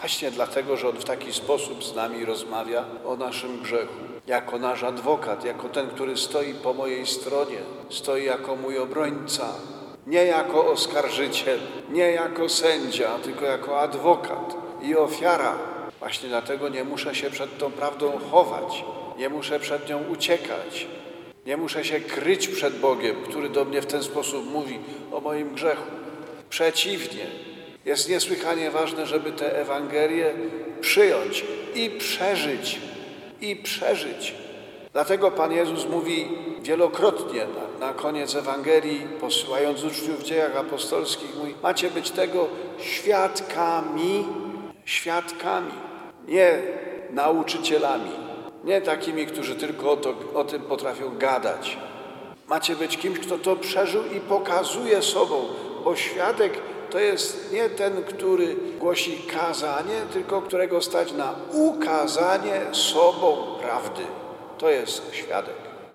Właśnie dlatego, że On w taki sposób z nami rozmawia o naszym grzechu. Jako nasz adwokat, jako ten, który stoi po mojej stronie, stoi jako mój obrońca. Nie jako oskarżyciel, nie jako sędzia, tylko jako adwokat i ofiara. Właśnie dlatego nie muszę się przed tą prawdą chować, nie muszę przed nią uciekać, nie muszę się kryć przed Bogiem, który do mnie w ten sposób mówi o moim grzechu. Przeciwnie, jest niesłychanie ważne, żeby tę Ewangelię przyjąć i przeżyć, Dlatego Pan Jezus mówi wielokrotnie na koniec Ewangelii, posyłając uczniów w Dziejach Apostolskich, mówi: macie być tego świadkami, nie nauczycielami, nie takimi, którzy tylko o tym potrafią gadać. Macie być kimś, kto to przeżył i pokazuje sobą, bo świadek to jest nie ten, który głosi kazanie, tylko którego stać na ukazanie sobą prawdy. To jest świadek.